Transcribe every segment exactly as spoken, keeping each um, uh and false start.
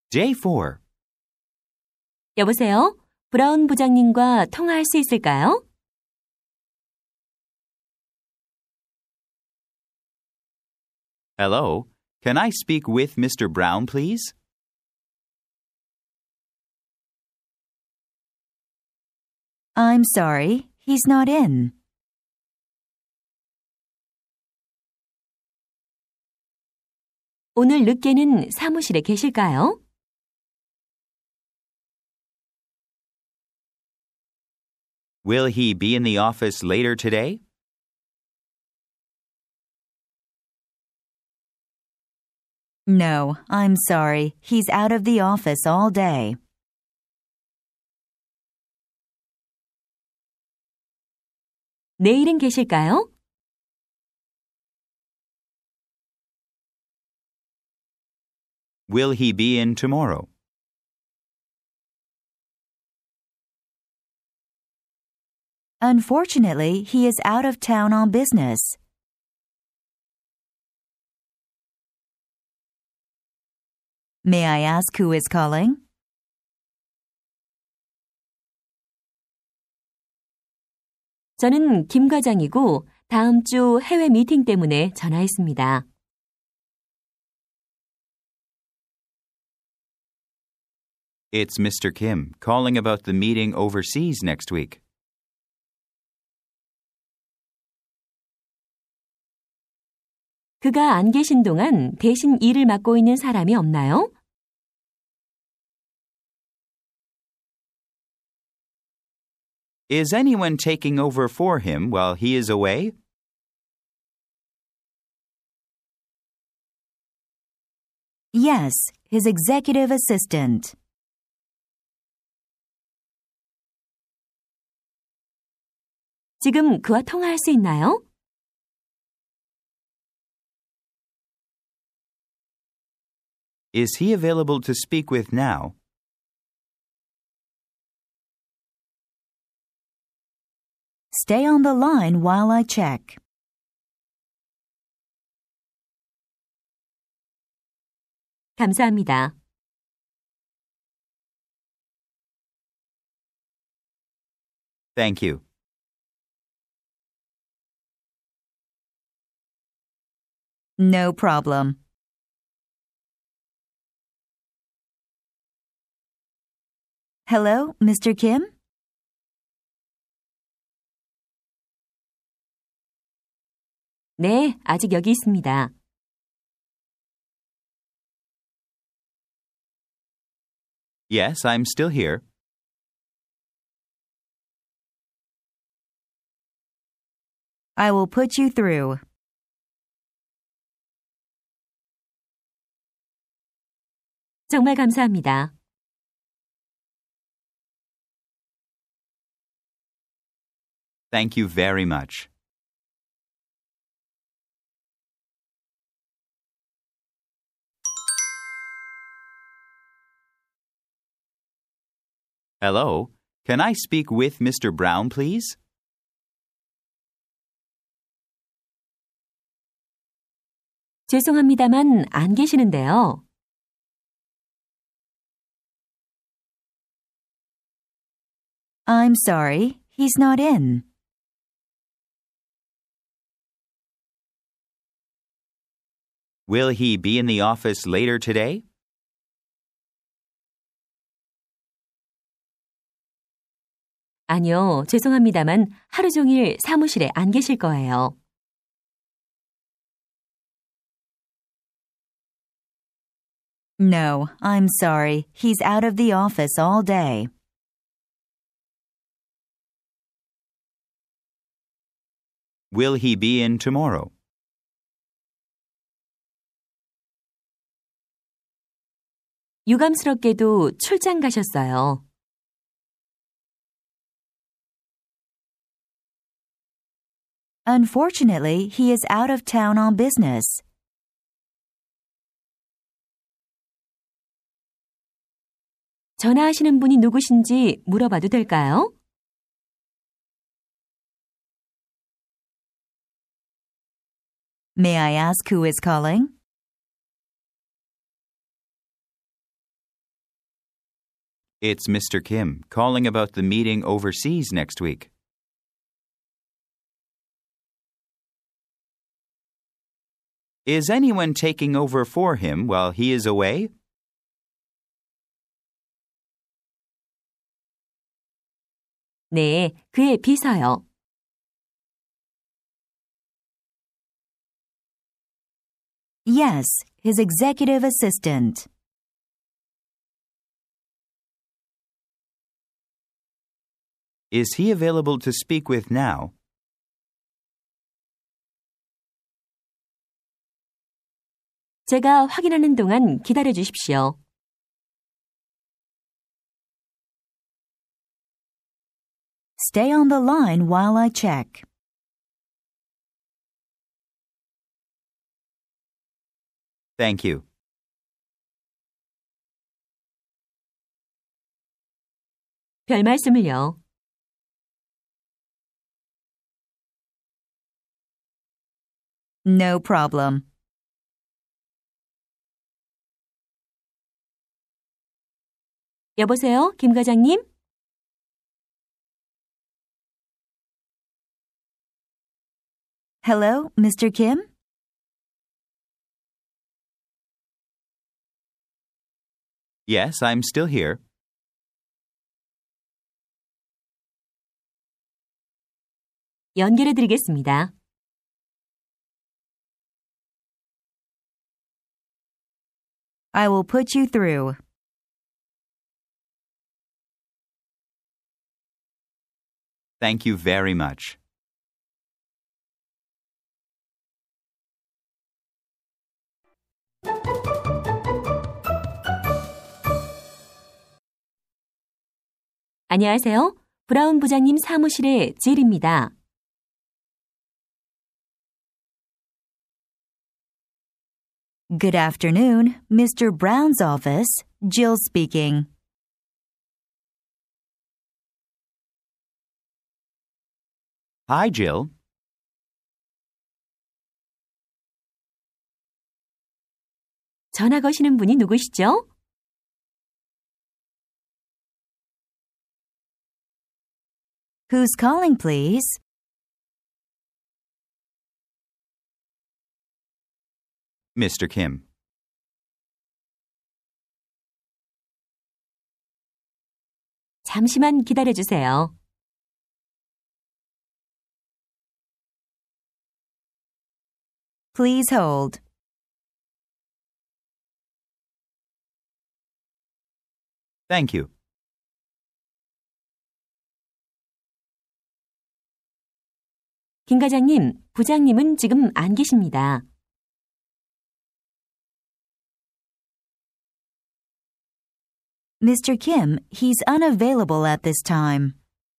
Day four. 여보세요? 브라운 부장님과 통화할 수 있을까요? Hello. Can I speak with Mister Brown, please? I'm sorry, he's not in. 오늘 늦게는 사무실에 계실까요? Will he be in the office later today? No, I'm sorry, he's out of the office all day. 내일은 계실까요? Will he be in tomorrow? Unfortunately, he is out of town on business. May I ask who is calling? 저는 김 과장이고 다음 주 해외 미팅 때문에 전화했습니다. It's Mister Kim calling about the meeting overseas next week. 그가 안 계신 동안 대신 일을 맡고 있는 사람이 없나요? Is anyone taking over for him while he is away? Yes, his executive assistant. 지금 그와 통화할 수 있나요? Is he available to speak with now? Stay on the line while I check. 감사합니다. Thank you. No problem. Hello, Mister Kim? 네, 아직 여기 있습니다. Yes, I'm still here. I will put you through. 정말 감사합니다. Thank you very much. Hello. Can I speak with Mister Brown, please? 죄송합니다만 안 계시는데요. I'm sorry, he's not in. Will he be in the office later today? 아니요, 죄송합니다만 하루 종일 사무실에 안 계실 거예요. No, I'm sorry, he's out of the office all day. Will he be in tomorrow? 유감스럽게도 출장 가셨어요. Unfortunately, he is out of town on business. 전화하시는 분이 누구신지 물어봐도 될까요? May I ask who is calling? It's Mister Kim calling about the meeting overseas next week. Is anyone taking over for him while he is away? 네, 그의 비서요. Yes, his executive assistant. Is he available to speak with now? 제가 확인하는 동안 기다려 주십시오. Stay on the line while I check. Thank you. 별 말씀을요. No problem. 여보세요, 김 과장님? Hello, Mister Kim? Yes, I'm still here. 연결해 드리겠습니다. I will put you through. Thank you very much. 안녕하세요. 브라운 부장님 사무실의 질입니다. Good afternoon, Mister Brown's office. Jill speaking. Hi, Jill. 전화 거시는 분이 누구시죠? Who's calling, please? Mister Kim. 잠시만 기다려 주세요. Please hold. Thank you. 김 과장님, 부장님은 지금 안 계십니다. Mister Kim, he's unavailable at this time.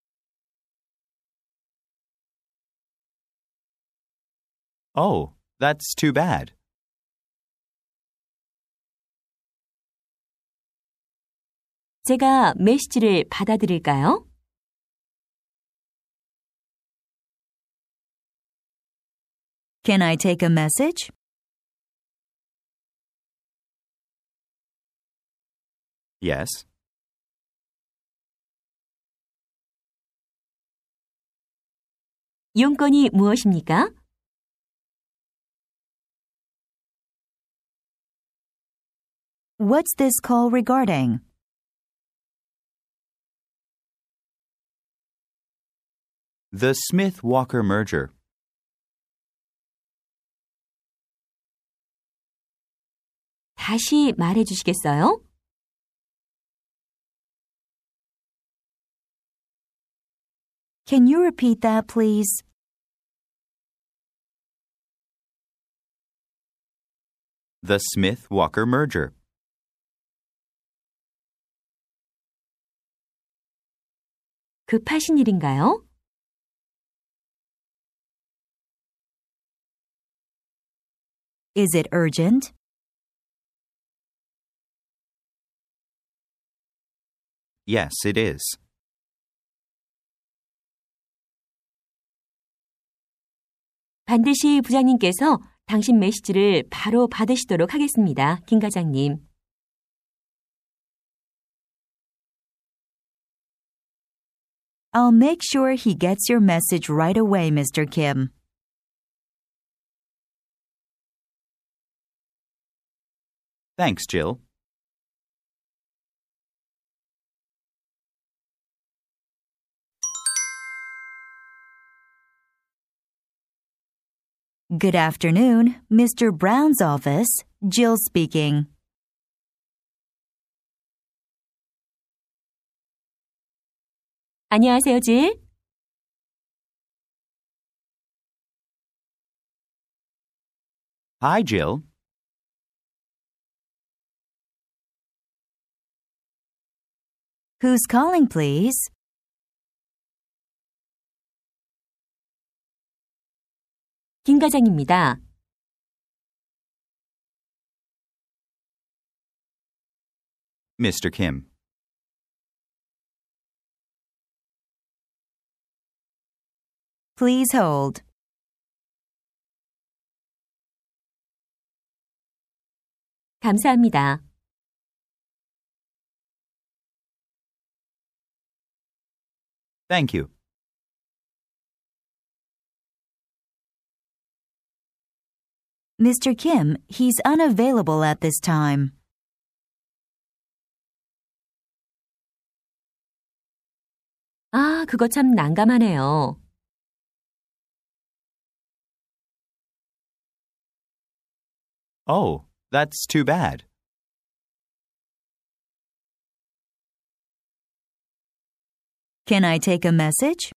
Oh, that's too bad. 제가 메시지를 받아드릴까요? Can I take a message? Yes. 용건이 무엇입니까? What's this call regarding? The Smith-Walker merger. 다시 말해 주시겠어요? Can you repeat that, please? The Smith-Walker merger. 급하신 일인가요? Is it urgent? Yes, it is. 반드시 부장님께서 당신 메시지를 바로 받으시도록 하겠습니다. 김 과장님. I'll make sure he gets your message right away, Mister Kim. Thanks, Jill. Good afternoon, Mister Brown's office. Jill speaking. 안녕하세요, 질. Hi, Jill. Who's calling, please? 김 과장입니다. Mister Kim. Please hold. 감사합니다. Thank you. Mister Kim, he's unavailable at this time. 아, 그거 참 난감하네요. Oh, that's too bad. Can I take a message?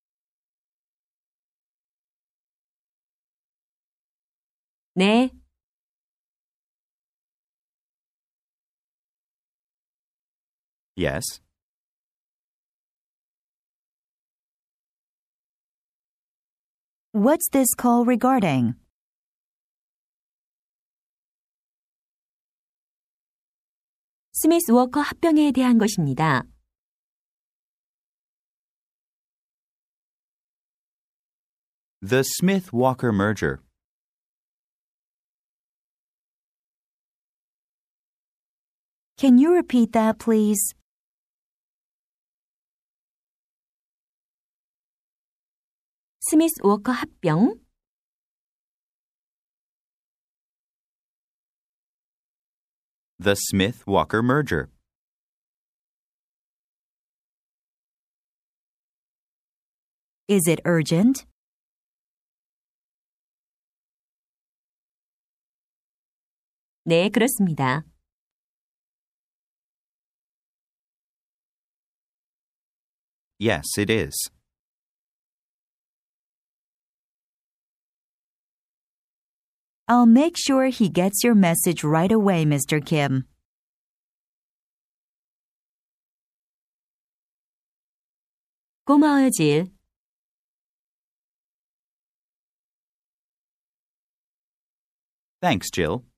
네, Yes. What's this call regarding? 스미스 워커 합병에 대한 것입니다. The Smith-Walker merger. Can you repeat that, please? 스미스 워커 합병, The Smith-Walker merger. Is it urgent? 네, 그렇습니다. Yes, it is. I'll make sure he gets your message right away, Mister Kim. 고마워요, 질. Thanks, Jill.